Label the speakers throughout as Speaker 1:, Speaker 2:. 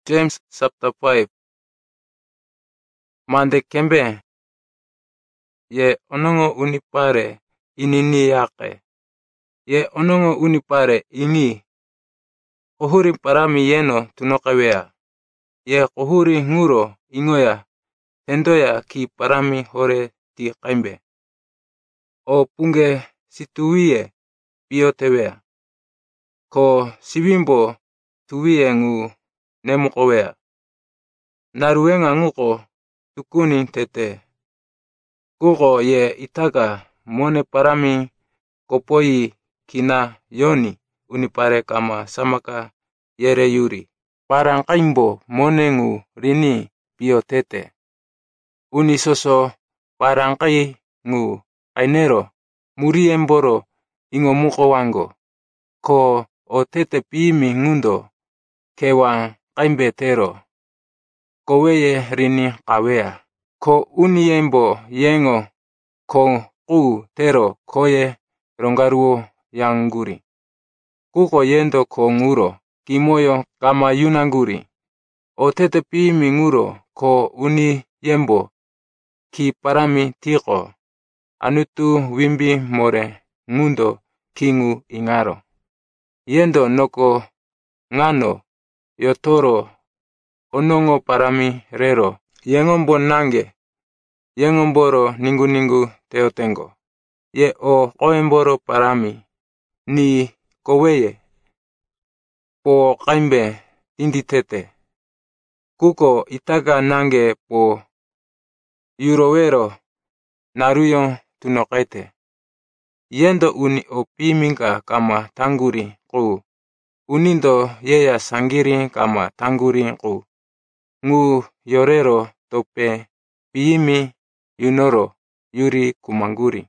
Speaker 1: James chapter 5. Mande kembe ye onongo unipare inini yake. Ye onongo unipare ini kohuri parami yeno tunokawea. Ye kohuri nguro ingoya tendoya ki parami hore ti kaimbe. O punge situwie biotewea. Ko sibimbo tuwie ngu nemukowea. Naruenga nguko tukuni tete. Kuko ye itaka mone parami kopoi kina yoni unipare kama samaka yere yuri. Parang kaimbo mone ngu rini biotete. Unisoso parang kai ngu ainero muri emboro ingo muko wango. Ko o tete pimi ngundo kewa kaimbe tero. Koweye rini kawea. Ko uniembo yengo ko ku tero koye rongaruo yanguri. Kuko yendo ko nguro kimoyo kama yunanguri. O tete pimi nguro ko uniembo ki parami tiko. Anutu wimbi more ngundo kingu ingaro. Yendo noko ngano yotoro onongo parami rero. Yengombo nange. Yengomboro ningu teotengo. Ye o koemboro parami. Ni koweye. Po kaimbe inditete. Kuko itaka nange po yurowero naruyon tunokete. Yendo uni opiminga kama tanguri ku. Unindo yeya sangiri kama tanguri ku. Ngu yorero tope piimi yunoro yuri kumanguri.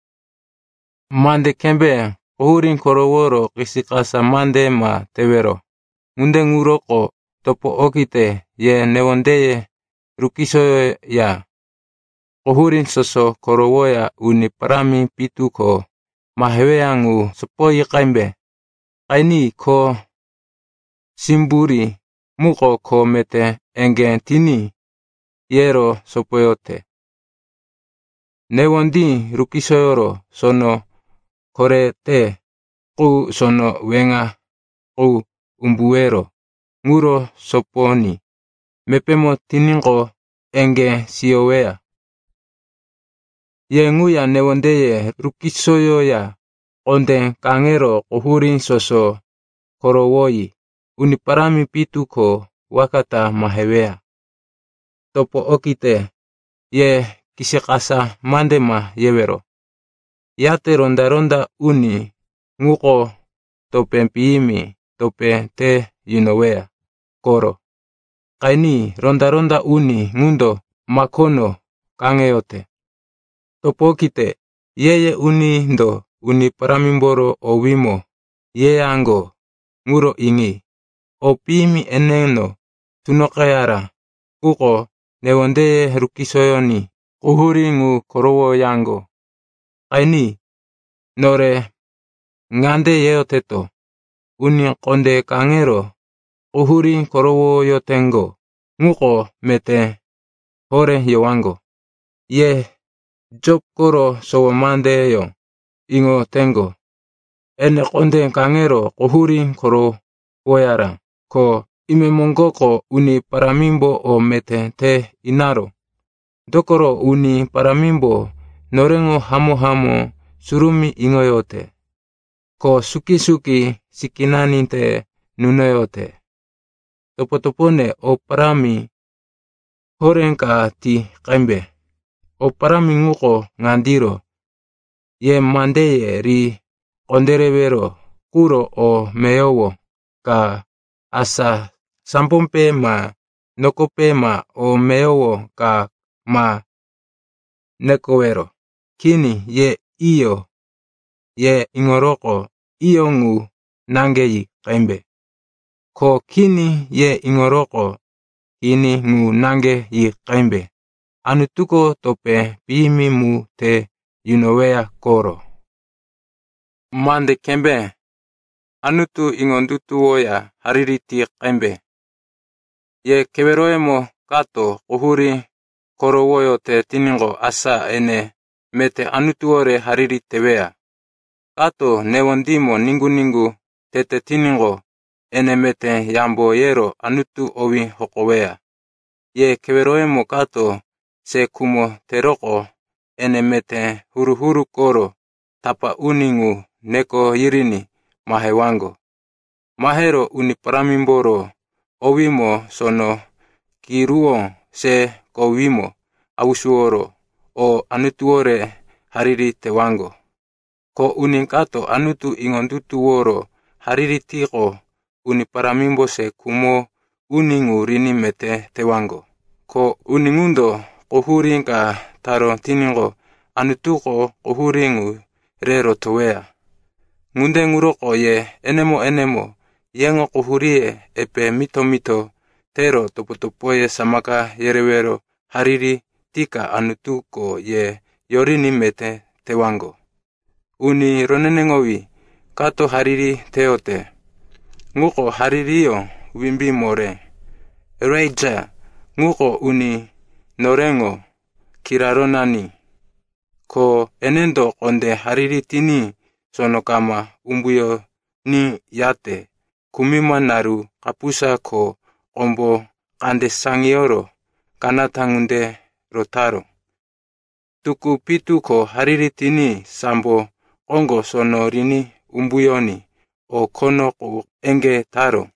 Speaker 1: Mande kembe uhurin koroworo kisikasa mande ma tewero. Ngunde nguroko topo okite ye newondeye rukiso ya. Uhurin soso korowoya uni parami pituko mahewea ngu sepoi kaimbe. Kaini ko simburi muko ko mete enge tini yero sopoyote. Newondi rukisoyoro sono kore te ku sono wenga ku umbuero nguro soponi. Mepemo tiningo enge siowea. Ye nguya newondeye rukisoyoya onde kangero kuhurin soso korowoyi. Uniparami pituko wakata mahewea. Topo okite ye kisikasa mandema yewero. Yate ronda uni nguko tope piimi tope te yunowea koro. Kaini ronda uni ngundo makono kangeyote. Topo okite yeye uni ndo uni paramimboro owimo ye ango nguro ingi. O piimi eneno tunokayara kuko newonde rukisoyoni uhuri ngu korowo yango. Kaini nore ngande yeoteto uni konde kangero uhuri korowo yotengo nguko mete hore yowango. Ye job koro sowo mande yo ingo tengo. Ene konde kangero uhuri koro woyara. Ko ime mongoko uni paramimbo o mete te inaro. Dokoro uni paramimbo norengo hamo surumi ingoyote. Ko suki sikinani te nunoyote. Topone o parami horenka ti kaimbe. O parami nguko ngandiro. Ye mandeye ri konderewero kuro o meyowo ka asa sampompe ma nokope ma o meyowo ka ma nekowero. Kini ye iyo ye ingoroko iyo ngu nangeyi kaimbe. Ko kini ye ingoroko kini ngu nangeyi kaimbe. Anutuko tope piimi mu te yunowea koro. Mande kembe. Anutu ingondutu woya haririti kaimbe. Ye keveroemo kato uhuri korowoyo te tiningo asa ene mete anutuore hariri tewea. Kato newondimo ningu tete tiningo ene mete yambo yero anutu owi hokowea. Ye keveroemo kato se kumo teroko ene mete huru koro tapa uningu neko yirini mahewango. Mahero uni paramimboro owimo sono kiruo se kowimo awusuoro o anutuore hariri tewango. Ko uninkato anutu ingondutuoro hariri tiko uni paramimbo se kumo uningu rini mete tewango. Ko uningundo kohuringa taro tiningo anutuko kohuringu rero towea. Ngunde nguroko ye enemo yengo kohurie epe mito tero topoye samaka yerewero hariri tika anutuko ye yorini mete tewango. Uni ronenengowi kato hariri teote. Nguko haririo wimbi more. Reja nguko uni norengo kiraronani. Ko enendo konde hariri tini sono kama umbuyo ni yate. Kumima naru kapusa ko ombo kande sangioro kanatangunde rotaro. Tuku pitu ko hariri tini sambo ongo sono rini umbuyoni o kono ko enge taro.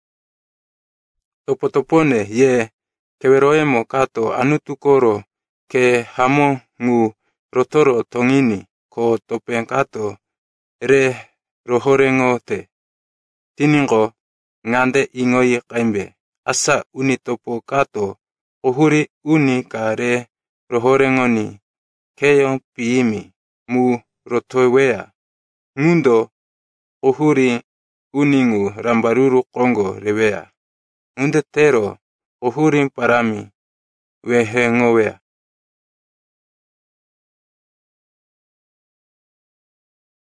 Speaker 1: Topone ye keveroemo kato anutukoro ke hamo ngu rotoro tongini ko topen kato re rohorengote. Tiningo ngande ingoi kaimbe. Asa uni topo kato uhuri uni kare rohorengoni keyo piimi mu rotowea. Ngundo uhuri uningu rambaruru kongo rewea. Ngunde tero uhuri parami wehengowea.